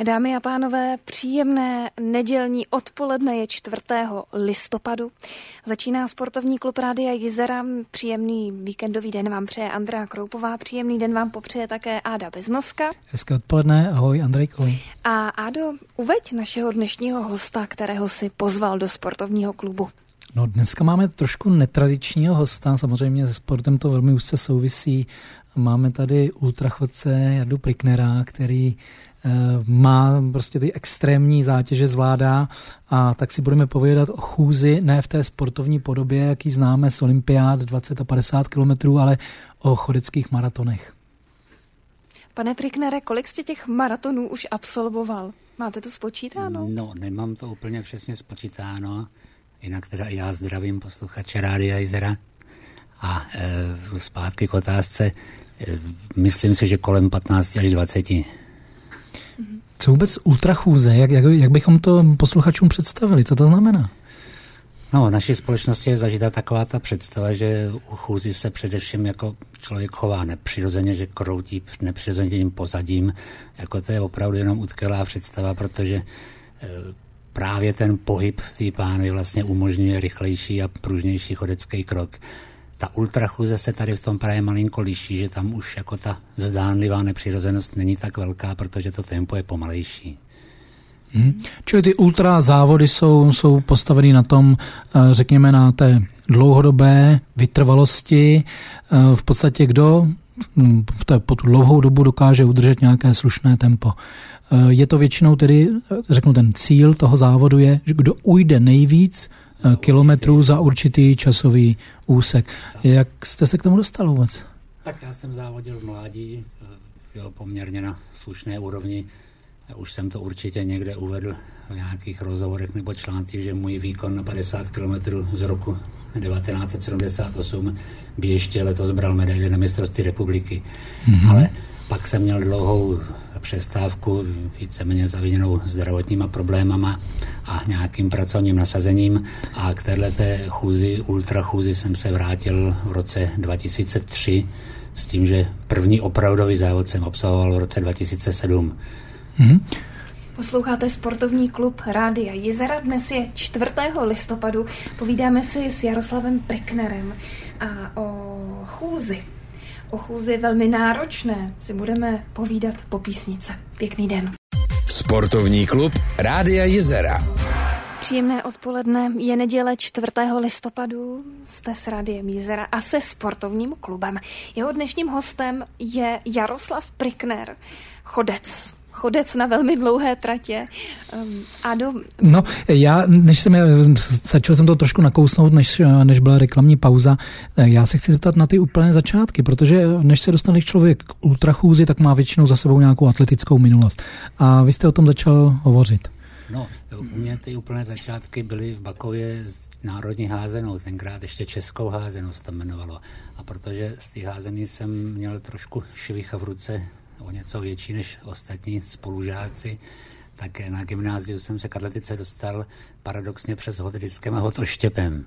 Dámy a pánové, příjemné nedělní odpoledne je 4. listopadu. Začíná sportovní klub Rádia Jizera. Příjemný víkendový den vám přeje Andrea Kroupová. Příjemný den vám popřeje také Áda Beznoska. Hezké odpoledne, ahoj Andrejko. A Ádo, uveď našeho dnešního hosta, kterého si pozval do sportovního klubu. No, dneska máme trošku netradičního hosta, samozřejmě se sportem to velmi úzce souvisí. Máme tady ultrachodce Jardu Priknera, který má prostě ty extrémní zátěže, zvládá, a tak si budeme povědět o chůzi, ne v té sportovní podobě, jaký známe z olympiád 20 a 50 kilometrů, ale o chodeckých maratonech. Pane Priknere, kolik jste těch maratonů už absolvoval? Máte to spočítáno? No, nemám to úplně přesně spočítáno, jinak teda já zdravím posluchače Rádia Jizera a zpátky k otázce. Myslím si, že kolem 15 až 20. Co vůbec ultrachůze? Jak bychom to posluchačům představili? Co to znamená? No, v naší společnosti je zažita taková ta představa, že u chůzy se především jako člověk chová nepřirozeně, že kroutí nepřirozeně tím pozadím. Jako to je opravdu jenom utkvělá představa, protože právě ten pohyb v té pánvi vlastně umožňuje rychlejší a pružnější chodecký krok. Ta ultrachůze se tady v tom právě malinko liší, že tam už jako ta zdánlivá nepřirozenost není tak velká, protože to tempo je pomalejší. Čili ty ultra závody jsou postaveny na tom, řekněme, na té dlouhodobé vytrvalosti. V podstatě kdo po tu dlouhou dobu dokáže udržet nějaké slušné tempo. Je to většinou tedy, řeknu, ten cíl toho závodu je, že kdo ujde nejvíc kilometrů za určitý časový úsek. Jak jste se k tomu dostal vůbec? Tak já jsem závodil v mládí, poměrně na slušné úrovni. Už jsem to určitě někde uvedl v nějakých rozhovorech nebo článcích, že můj výkon na 50 kilometrů z roku 1978 by ještě letos bral medaili na mistrovství republiky. Ale pak jsem měl dlouhou přestávku, víceméně zaviněnou zdravotníma problémama a nějakým pracovním nasazením, a k téhleté chůzi, ultrachůzi, jsem se vrátil v roce 2003 s tím, že první opravdový závod jsem absolvoval v roce 2007. Posloucháte sportovní klub Rádia Jizera. Dnes je 4. listopadu. Povídáme si s Jaroslavem Priknerem a o chůzi. O chůzi velmi náročné si budeme povídat po písnice. Pěkný den. Sportovní klub Rádia Jizera. Příjemné odpoledne, je neděle 4. listopadu, jste s Rádiem Jizera a se sportovním klubem. Jeho dnešním hostem je Jaroslav Prikner, chodec na velmi dlouhé tratě. No, začal jsem to trošku nakousnout, než byla reklamní pauza. Já se chci zeptat na ty úplné začátky, protože než se dostane člověk k ultrachůzi, tak má většinou za sebou nějakou atletickou minulost. A vy jste o tom začal hovořit. No, u mě ty úplné začátky byly v Bakově s národní házenou, tenkrát ještě českou házenou se tam jmenovalo. A protože z té házený jsem měl trošku švicha v ruce, o něco větší než ostatní spolužáci, tak na gymnáziu jsem se k atletice dostal paradoxně přes hod diskem a hod oštěpem.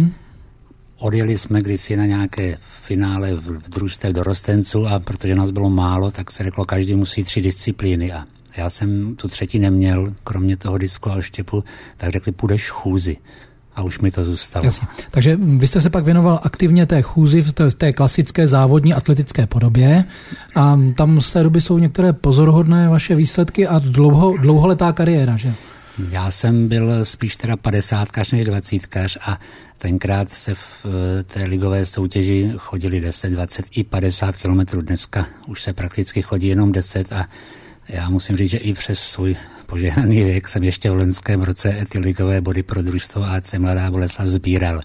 Odjeli jsme kdysi na nějaké finále v družstev dorostenců, a protože nás bylo málo, tak se řeklo, každý musí 3 disciplíny, a já jsem tu třetí neměl, kromě toho disku a oštěpu, tak řekli, půjdeš chůzi. A už mi to zůstalo. Jasně. Takže vy jste se pak věnoval aktivně té chůzi v té klasické závodní atletické podobě, a tam z té doby jsou některé pozoruhodné vaše výsledky a dlouholetá kariéra, že? Já jsem byl spíš teda 50kař než 20kař, a tenkrát se v té ligové soutěži chodili 10, 20 i 50 kilometrů. Dneska už se prakticky chodí jenom 10, a já musím říct, že i přes svůj požehnaný věk jsem ještě v loňském roce ty ligové body pro družstvo AC Mladá Boleslav sbíral.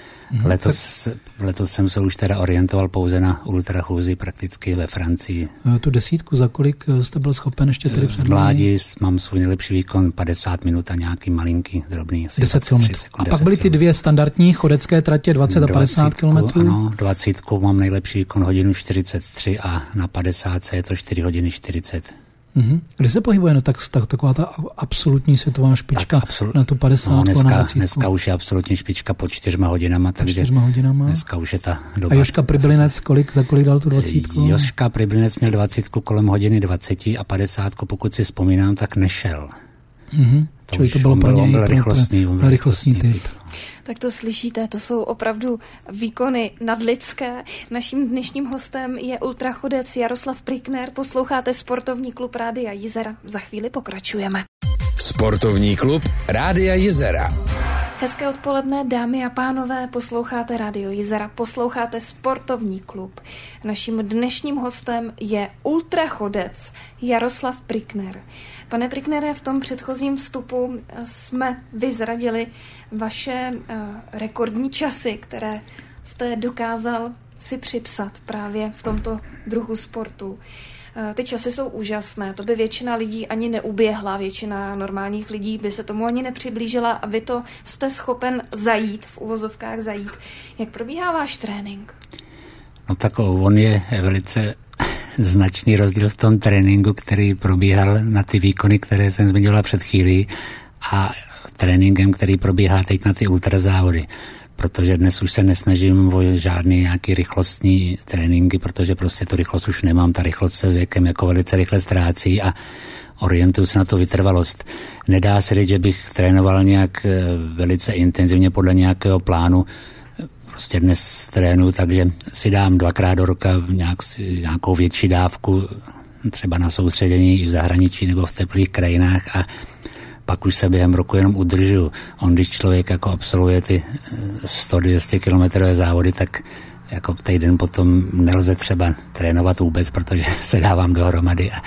Letos jsem se už teda orientoval pouze na ultrachůzi prakticky ve Francii. Tu 10 za kolik jste byl schopen ještě tedy předložit? V mládí mám svůj nejlepší výkon 50 minut a nějaký malinký, drobný. 10 km. A pak byly ty 2 standardní chodecké tratě 20 a 50 km? Ano, 20 mám nejlepší výkon hodinu 43 a na 50 je to 4 hodiny 40. Kde se pohybuje taková ta absolutní světová špička na tu 50 no, na 20? Dneska už je absolutní špička po 4 hodinama, takže dneska už je ta doba. A Jožka Priblinec za kolik dal tu 20? Jožka Priblinec měl 20 kolem hodiny 20 a 50, pokud si vzpomínám, tak nešel. Čili to bylo pro něj rychlostní typ. Tak to slyšíte, to jsou opravdu výkony nadlidské. Naším dnešním hostem je ultrachodec Jaroslav Prikner. Posloucháte Sportovní klub Rádia Jizera. Za chvíli pokračujeme. Sportovní klub Rádia Jizera. Hezké odpoledne, dámy a pánové, posloucháte Rádio Jizera, posloucháte Sportovní klub. Naším dnešním hostem je ultrachodec Jaroslav Prikner. Pane Priknere, v tom předchozím vstupu jsme vyzradili vaše rekordní časy, které jste dokázal si připsat právě v tomto druhu sportu. Ty časy jsou úžasné, to by většina lidí ani neuběhla, většina normálních lidí by se tomu ani nepřiblížila a vy to jste schopen zajít, v uvozovkách zajít. Jak probíhá váš trénink? No tak on je velice značný rozdíl v tom tréninku, který probíhal na ty výkony, které jsem zmiňovala před chvílí, a tréninkem, který probíhá teď na ty ultrazávody. Protože dnes už se nesnažím o žádný nějaký rychlostní tréninky, protože prostě tu rychlost už nemám. Ta rychlost se s věkem jako velice rychle ztrácí a orientuju se na tu vytrvalost. Nedá se říct, že bych trénoval nějak velice intenzivně podle nějakého plánu. Prostě dnes trénuju, takže si dám 2krát do roka nějakou větší dávku, třeba na soustředění v zahraničí nebo v teplých krajinách, a pak už se během roku jenom udržuju. Když člověk jako absolvuje ty 100-200 kilometrové závody, tak jako týden potom nelze třeba trénovat vůbec, protože se dávám dohromady. A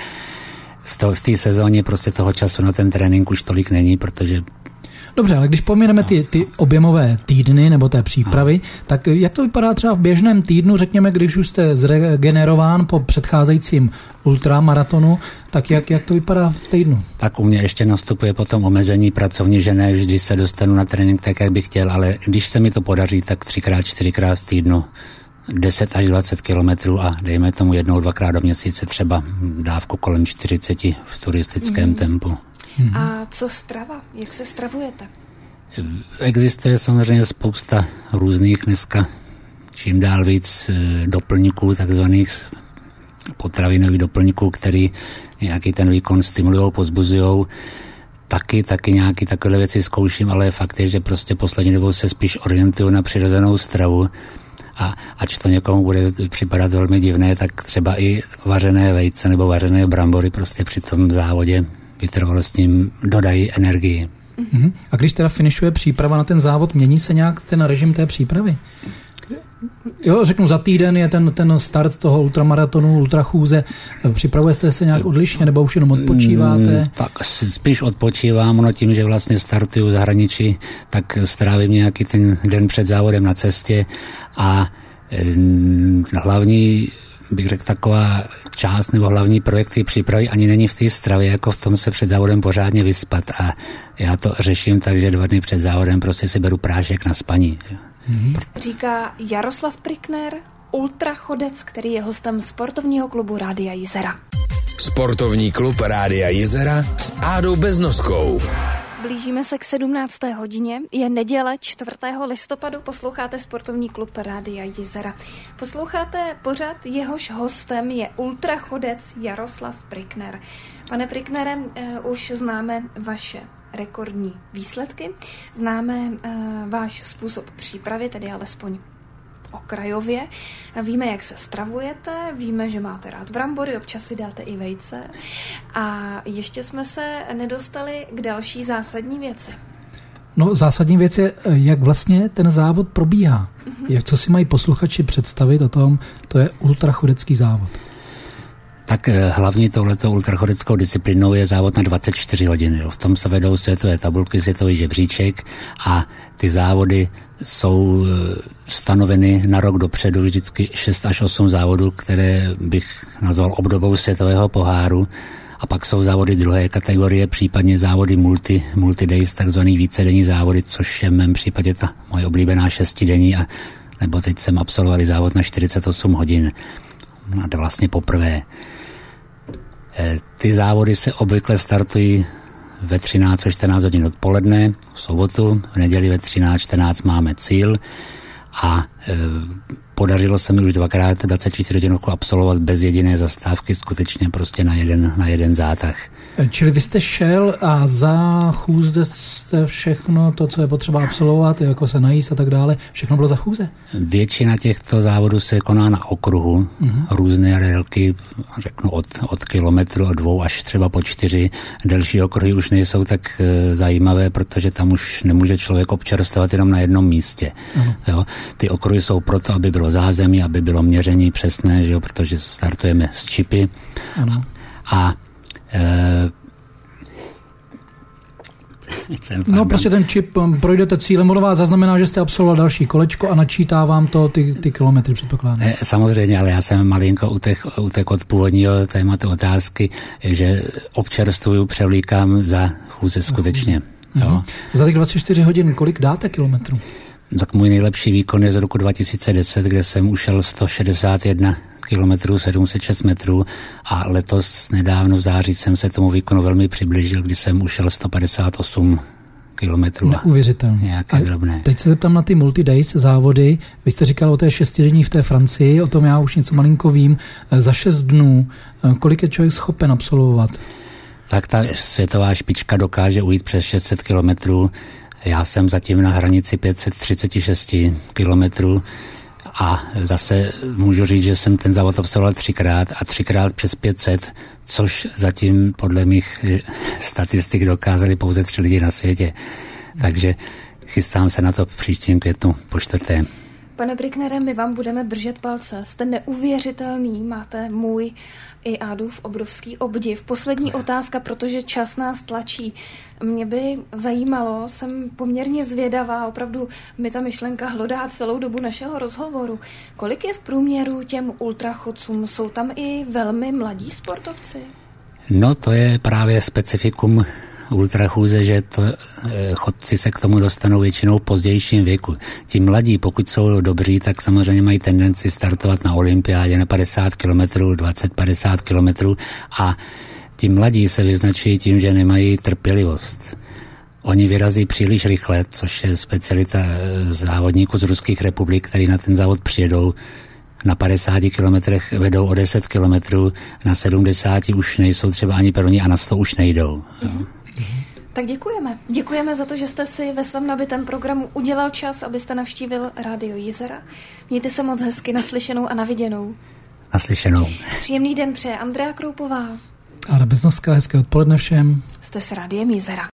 v té sezóně prostě toho času na ten trénink už tolik není, protože... Dobře, ale když pomineme ty objemové týdny nebo té přípravy, tak jak to vypadá třeba v běžném týdnu, řekněme, když už jste zregenerován po předcházejícím ultramaratonu, tak jak to vypadá v týdnu? Tak u mě ještě nastupuje potom omezení pracovní, že ne vždy se dostanu na trénink tak, jak bych chtěl, ale když se mi to podaří, tak 3x-4x v týdnu 10 až 20 kilometrů a dejme tomu 1-2krát do měsíce třeba dávku kolem 40 v turistickém tempu. A co strava? Jak se stravujete? Existuje samozřejmě spousta různých dneska, čím dál víc doplňků, takzvaných potravinových doplňků, který nějaký ten výkon stimulujou, pozbuzujou. Taky nějaký takové věci zkouším, ale fakt je, že prostě poslední dobou se spíš orientuju na přirozenou stravu. A ač to někomu bude připadat velmi divné, tak třeba i vařené vejce nebo vařené brambory prostě při tom závodě vytrvalostním dodají energii. A když teda finišuje příprava na ten závod, mění se nějak ten režim té přípravy? Jo, řeknu, za týden je ten start toho ultramaratonu, ultrachůze. Připravujete se nějak odlišně, nebo už jenom odpočíváte? Tak spíš odpočívám, no tím, že vlastně startuju v zahraničí, tak strávím nějaký ten den před závodem na cestě a hlavní, bych řekl, taková část nebo hlavní projekty přípravy ani není v té stravě, jako v tom se před závodem pořádně vyspat, a já to řeším tak, že 2 dny před závodem prostě si beru prášek na spaní. Říká Jaroslav Prikner, ultrachodec, který je hostem Sportovního klubu Rádia Jizera. Sportovní klub Rádia Jizera s Ádou Beznoskou. Blížíme se k 17. hodině. Je neděle 4. listopadu. Posloucháte Sportovní klub Rádia Jizera. Posloucháte pořad, jehož hostem je ultrachodec Jaroslav Prikner. Pane Priknere, už známe vaše rekordní výsledky, známe váš způsob přípravy, tedy alespoň okrajově. Víme, jak se stravujete, víme, že máte rád brambory, občas si dáte i vejce. A ještě jsme se nedostali k další zásadní věci. No, zásadní věc je, jak vlastně ten závod probíhá. Co si mají posluchači představit o tom, to je ultrachodecký závod. Tak hlavní touhletou ultrachodeckou disciplínou je závod na 24 hodin. V tom se vedou světové tabulky, světový žebříček, a ty závody jsou stanoveny na rok dopředu, vždycky 6 až 8 závodů, které bych nazval obdobou světového poháru. A pak jsou závody druhé kategorie, případně závody multi-days, takzvaný vícedenní závody, což je v mém případě ta moje oblíbená 6denní, a nebo teď jsem absolvoval závod na 48 hodin. A to vlastně poprvé. Ty závody se obvykle startují ve 13 až 14 hodin odpoledne, v sobotu, v neděli ve 13:14 máme cíl a podařilo se mi už 2x 24 hodin absolvovat bez jediné zastávky, skutečně prostě na jeden zátah. Čili vy jste šel a za chůze jste všechno to, co je potřeba absolvovat, jako se najíst a tak dále, všechno bylo za chůze? Většina těchto závodů se koná na okruhu, různé délky, řeknu od kilometru, od 2 až třeba po 4. Delší okruhy už nejsou tak zajímavé, protože tam už nemůže člověk občerstvovat jenom na jednom místě. Jo? Ty okruhy jsou proto, aby bylo zázemí, aby bylo měření přesné, že jo? Protože startujeme s čipy. Ano. A prostě ten čip, projdete cílem, ono vás zaznamená, že jste absolvoval další kolečko a načítá vám to ty kilometry, předpokládám. Samozřejmě, ale já jsem malinko utek od původního tématu otázky, že občerstvuju, převlíkám za chůze skutečně. Jo. Za těch 24 hodin kolik dáte kilometrů? Tak můj nejlepší výkon je z roku 2010, kde jsem ušel 161 kilometrů, 706 metrů a letos nedávno v září jsem se tomu výkonu velmi přiblížil, kdy jsem ušel 158 kilometrů. Neuvěřitelné. Nějaké drobné. Teď se zeptám na ty multi-days závody. Vy jste říkal o té 6denní v té Francii, o tom já už něco malinko vím. Za 6 dnů, kolik je člověk schopen absolvovat? Tak ta světová špička dokáže ujít přes 600 kilometrů. Já jsem zatím na hranici 536 kilometrů a zase můžu říct, že jsem ten závod absolvoval 3x a 3x přes 500, což zatím podle mých statistik dokázali pouze 3 lidi na světě. Takže chystám se na to v příštím květnu po 4. Pane Brücknere, my vám budeme držet palce. Jste neuvěřitelný, máte můj i Ádův obrovský obdiv. Poslední otázka, protože čas nás tlačí. Mě by zajímalo, jsem poměrně zvědavá, opravdu mi ta myšlenka hlodá celou dobu našeho rozhovoru. Kolik je v průměru těm ultrachodcům? Jsou tam i velmi mladí sportovci? No to je právě specifikum ultrachůze, že chodci se k tomu dostanou většinou v pozdějším věku. Ti mladí, pokud jsou dobří, tak samozřejmě mají tendenci startovat na olympiádě na 50 km, 20-50 km a ti mladí se vyznačují tím, že nemají trpělivost. Oni vyrazí příliš rychle, což je specialita závodníků z ruských republik, který na ten závod přijedou. Na 50 kilometrech vedou o 10 kilometrů, na 70 už nejsou třeba ani první a na 100 už nejdou. Tak děkujeme. Děkujeme za to, že jste si ve svém nabitém programu udělal čas, abyste navštívil Rádio Jizera. Mějte se moc hezky, naslyšenou a naviděnou. Naslyšenou. Příjemný den přeje Andrea Kroupová. Áda Beznoská, hezké odpoledne všem. Jste s Rádiem Jizera.